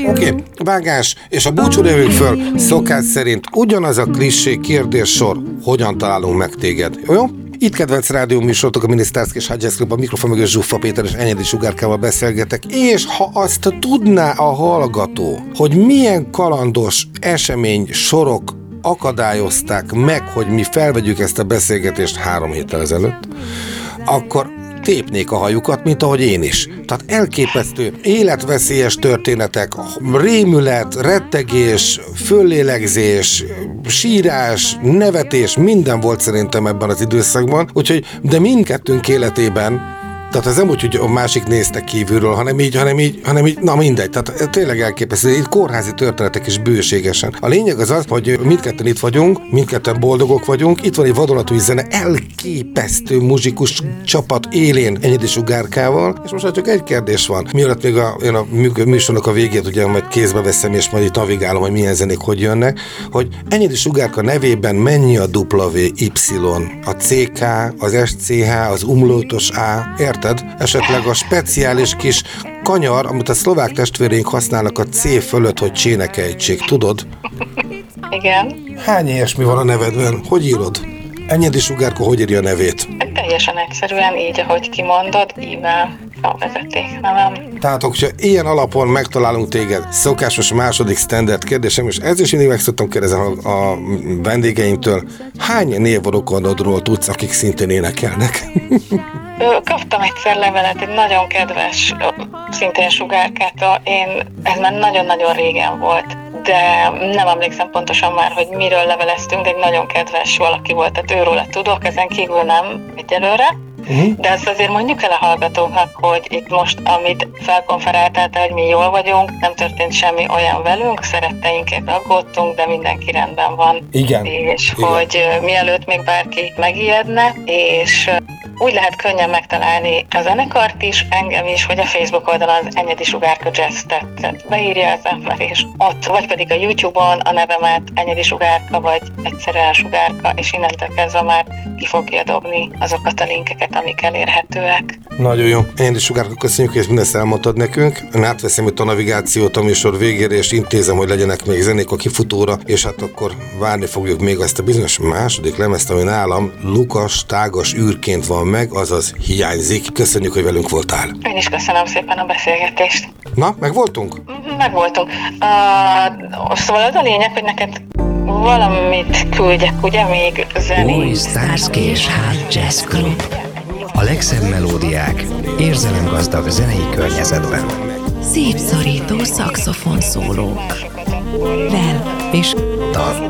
Oké, vágás, és a búcsúra jövünk föl, szokás szerint ugyanaz a klissé kérdéssor, hogyan találunk meg téged, jó? Itt kedvenc rádió műsorotok, a Minisztárszki és Hughes Club, a mikrofon mögött Zsuffa Péter és Enyedi Sugárkával beszélgetek, és ha azt tudná a hallgató, hogy milyen kalandos esemény sorok akadályozták meg, hogy mi felvegyük ezt a beszélgetést 3 héttel ezelőtt, akkor tépnék a hajukat, mint ahogy én is. Tehát elképesztő, életveszélyes történetek, rémület, rettegés, föllélegzés, sírás, nevetés, minden volt szerintem ebben az időszakban, úgyhogy, de mindkettőnk életében, tehát ez nem úgy, hogy a másik néztek kívülről, hanem így, na mindegy, tehát tényleg elképesztő, itt kórházi történetek is bőségesen. A lényeg az, hogy mindketten itt vagyunk, mindketten boldogok vagyunk, itt van egy vadonatúj zene, elképesztő muzsikus csapat élén Enyedi Sugárkával, és most már csak egy kérdés van. Mielőtt még én a műsornak a végét ugye majd kézbe veszem, és majd itt navigálom, hogy milyen zenék hogy jönnek, hogy Enyedi Sugárka nevében mennyi a WY, a CK, az SCH, az umlautos A, érted? Esetleg a speciális kis kanyar, amit a szlovák testvéreink használnak a C fölött, hogy csének ejtsék, tudod? Igen. Hány ilyesmi van a nevedben? Hogy írod? Enyedi Sugárka hogy írja a nevét? Teljesen egyszerűen, így ahogy kimondod, íme a vezetéknevem. Tehát, hogyha ilyen alapon megtalálunk téged, szokásos második standard kérdésem, és ez is mindig meg szoktam kérdezni a vendégeimtől, hány névrokonodról tudsz, akik szintén énekelnek? Kaptam egyszer levelet, egy nagyon kedves, szintén Sugárkától, ez már nagyon-nagyon régen volt, de nem emlékszem pontosan már, hogy miről leveleztünk, de egy nagyon kedves valaki volt, tehát őróla tudok, ezen kívül nem egyelőre. De azt azért mondjuk el a hallgatóknak, hogy itt most, amit felkonferáltál, hogy mi jól vagyunk, nem történt semmi olyan velünk, szeretteinkért aggódtunk, de mindenki rendben van. Igen. És hogy mielőtt még bárki megijedne, és úgy lehet könnyen megtalálni a zenekart is, engem is, hogy a Facebook oldalon az Enyedi Sugárka Jazz tetszett. Beírja az ember, és ott, vagy pedig a YouTube-on a nevemet Enyedi Sugárka, vagy egyszerűen Sugárka, és innentől kezdve már ki fogja dobni azokat a linkeket, amik elérhetőek. Nagyon jó. Enyedi Sugárka, köszönjük, hogy mindezt elmondtad nekünk. Én átveszem itt a navigációt a műsor végére, és intézem, hogy legyenek még zenék a kifutóra, és hát akkor várni fogjuk még azt a bizonyos második lemezt, ami nálam lukas, tágas űrként van meg, azaz hiányzik. Köszönjük, hogy velünk voltál. Én is köszönöm szépen a beszélgetést. Na, meg voltunk? Meg voltunk. Szóval az a lényeg, hogy neked valamit küldjek, ugye, még zenét. Új Starsky és Hughes Jazz Club. A legszebb melódiák érzelemgazdag zenei környezetben. Szép szorító szaxofon szólók. Vel és Tal.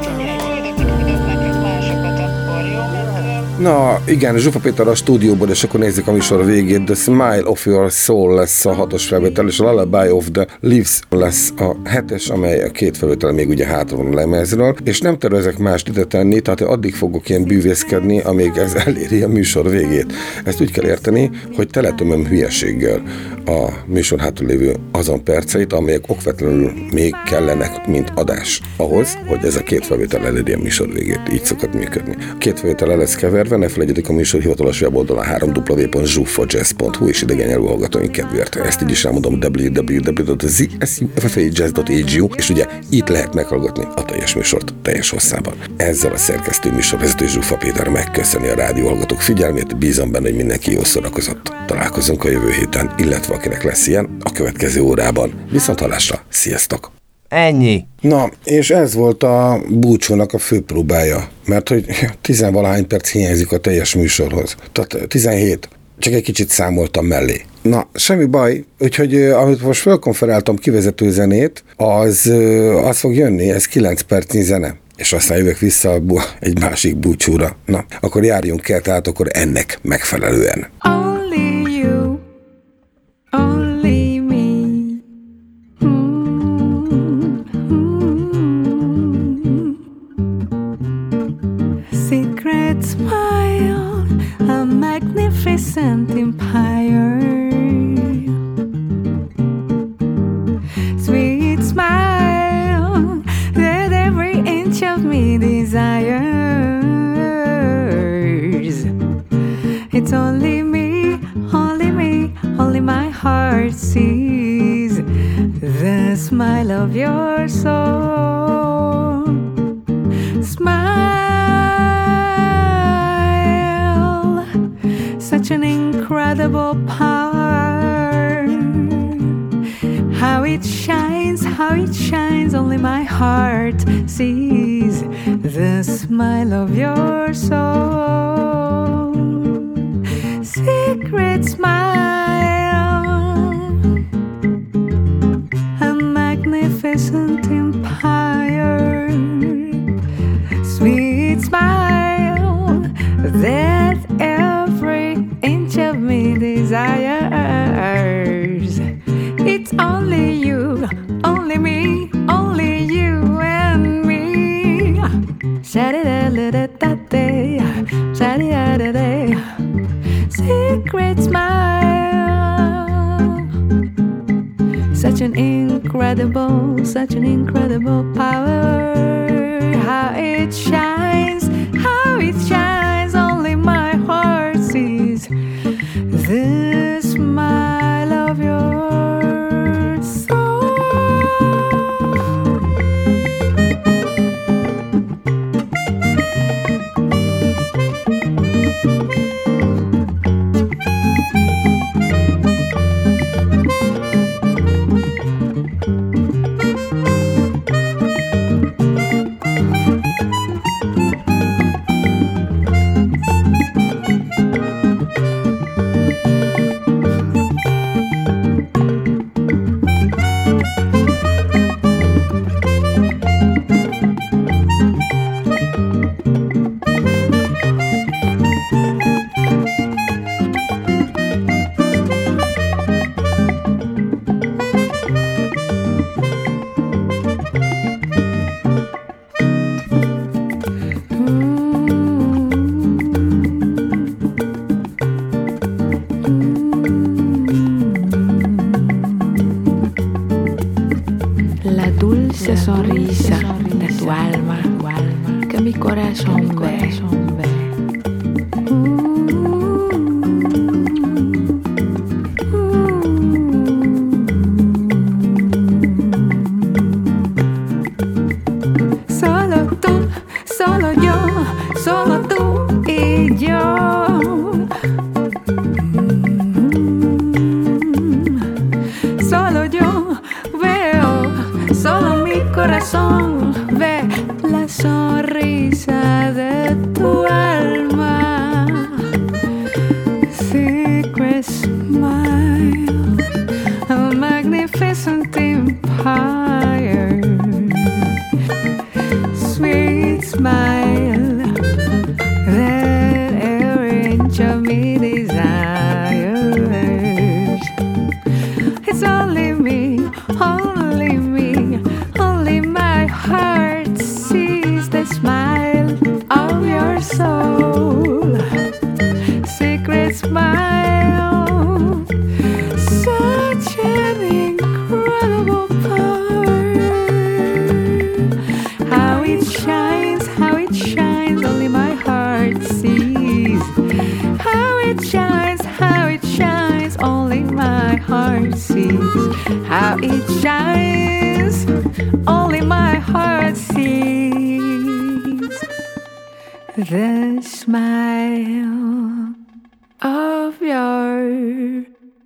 Na, igen, Zsufa Péter a stúdióból, és akkor nézzük a műsor végét. The Smile of Your Soul lesz a 6-os felvétel, és a Lullaby of the Leaves lesz a 7-es, amely a 2 felvétel még ugye hátra van a lemezről, és nem tervezek mást ide tenni, tehát addig fogok ilyen bűvészkedni, amíg ez eléri a műsor végét. Ezt úgy kell érteni, hogy teletömöm hülyeséggel a műsor hátul lévő azon perceit, amelyek okvetlenül még kellenek, mint adás ahhoz, hogy ez a 2 felvétel eléri a műsor végét. Így szokott működni. A 2 felvétel el lesz keverve, ne felejtjétek a műsor hivatalos weboldalán www.zsuffajazz.hu és idegen nyelvű hallgatóink kedvéért. Ezt így is elmondom, www.zsufajazz.hu, és ugye itt lehet meghallgatni a teljes műsort teljes hosszában. Ezzel a szerkesztő műsorvezető Zsufa Péter megköszöni a rádió hallgatók figyelmét, bízom benne, hogy mindenki jól szórakozott. Találkozunk a jövő héten, illetve akinek lesz ilyen, a következő órában. Viszonthallásra, sziasztok! Ennyi. Na, és ez volt a búcsúnak a főpróbája, mert hogy 10-valahány perc hiányzik a teljes műsorhoz. Tehát 17. Csak egy kicsit számoltam mellé. Na, semmi baj, úgyhogy amit most felkonferáltam kivezető zenét, az fog jönni, ez 9 percnyi zene. És aztán jövök vissza egy másik búcsúra. Na, akkor járjunk el, tehát akkor ennek megfelelően. Only you, only me. Secret smile, a magnificent empire. Sweet smile that every inch of me desires. It's only me, smile of your soul. Smile, such an incredible power. How it shines, only my heart sees the smile of your soul. Secret smile, a magnificent empire. Sweet smile that every inch of me desires. It's only you, only me, only you and me. Sha-di-da-da-da-da-day, sha-di-da-da-day. Secret smile, such an incredible power. How it shines, only my heart sees the smile of your soul. La dulce sonrisa de tu alma que mi corazón ve. Solo yo, solo tú y yo. Solo yo veo, solo mi corazón ve la sonrisa de tu alma. Secret smile, a magnificent empire. Sweet smile that every inch of me desires. It's only me, only my heart sees the smile of your soul. Secret smile, such an incredible power. How it shines, only my heart sees. How it shines, only my heart sees. How it shines, only my heart sees. The smile of your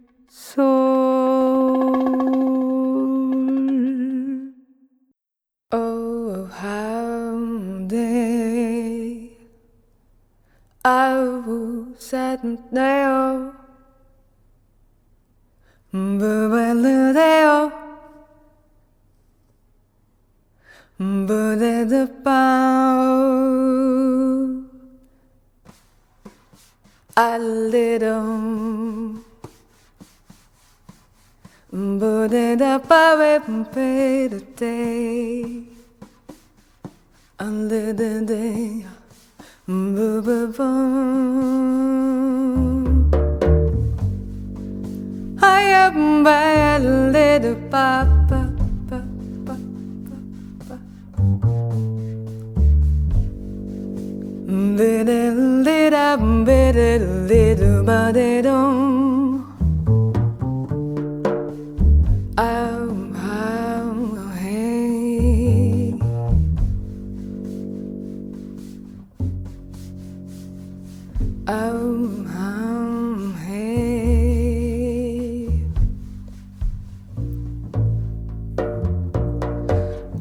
soul. Oh, how they I will set there. Bubbaludeo, bude the pow. A little, bude the power, pay the day. A little day, I am by a little papa. Little body don't. How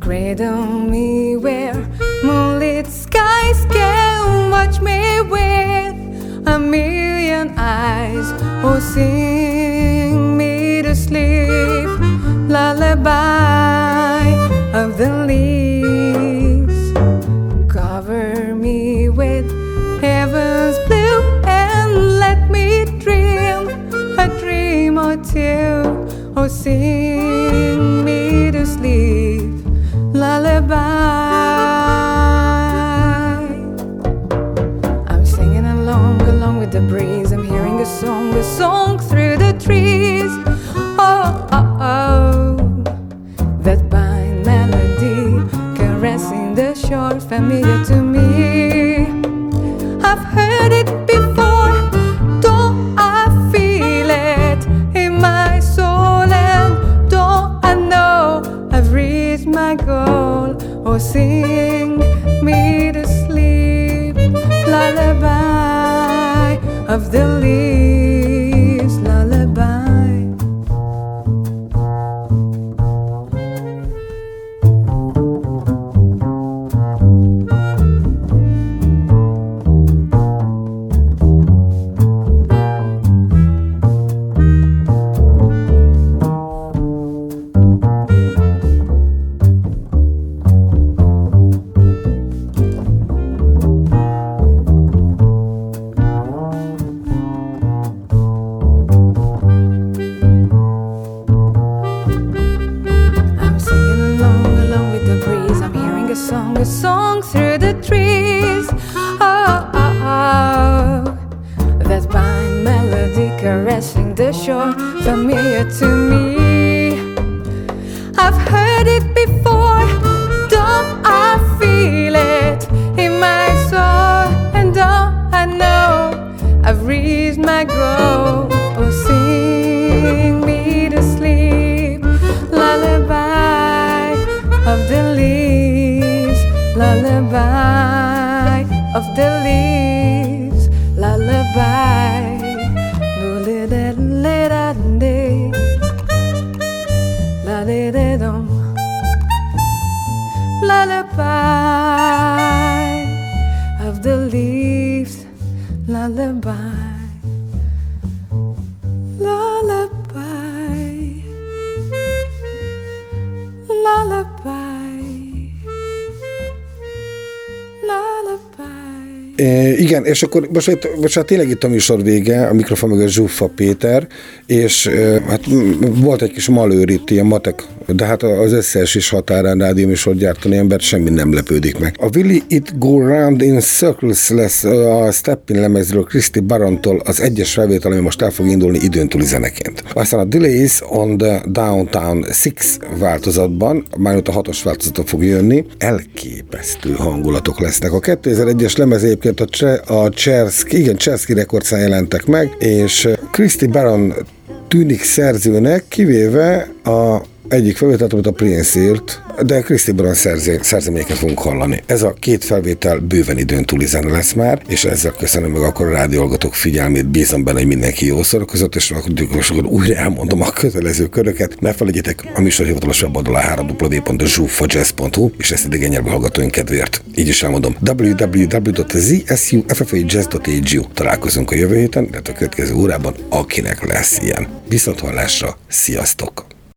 cradle me where moonlit skies can watch me with a million eyes. Oh, sing me to sleep, lullaby of the leaves. Cover me with heaven's blue and let me dream a dream or two. Oh, sing me to sleep, lullaby. I'm singing along with the breeze. I'm hearing a song through the trees. Oh, oh, oh, that fine melody caressing the shore, familiar to me. I've heard it before, don't I feel it in my soul, and don't I know I've reached my goal. Oh, sing me to sleep, lullaby of the leaves, lullaby. A song through the trees. Oh, oh, oh, that fine melody caressing the shore, familiar to me. I've heard it before, don't I feel it in my soul, and don't I know I've reached my goal. Oh, sing me to sleep, lullaby of the leaves, lullaby of the leaves, lullaby. Lullaby of the leaves, lullaby, lullaby, lullaby, lullaby. Igen, és akkor most tényleg itt a műsor vége, a mikrofon mögött Zsuffa Péter, és hát volt egy kis malőr itt, ilyen matek, de hát az összes is határán rádióműsor gyártani embert semmi nem lepődik meg. A Will It Go Round in Circles lesz a Steppin lemezről Christy Barontól az egyes felvétel, ami most el fog indulni időn túli zeneként. Aztán a Delays on the Downtown 6 változatban, már ott a 6-os változaton fog jönni, elképesztő hangulatok lesznek. A 2001-es lemez egyébként a Chersky rekordszán jelentek meg, és Christy Baron tűnik szerzőnek, kivéve a egyik felvételt, amit a Prince írt, de Christy Baron szerzeményeket fogunk hallani. Ez a két felvétel bőven időn túli zene lesz már, és ezzel köszönöm meg akkor a rádióhallgatók figyelmét, bízom benne, hogy mindenki jól szórakozott, és akkor újra elmondom a kötelező köröket. Ne felejtjétek, a műsor hivatalos weboldala www.zsuffajazz.hu, és ezt idegen nyelvű hallgatóink kedvéért. Így is elmondom, www.zsuffajazz.hu. Találkozunk a jövő héten, illetve a következő órában, akinek lesz ilyen. Viszonthallásra, sziasztok!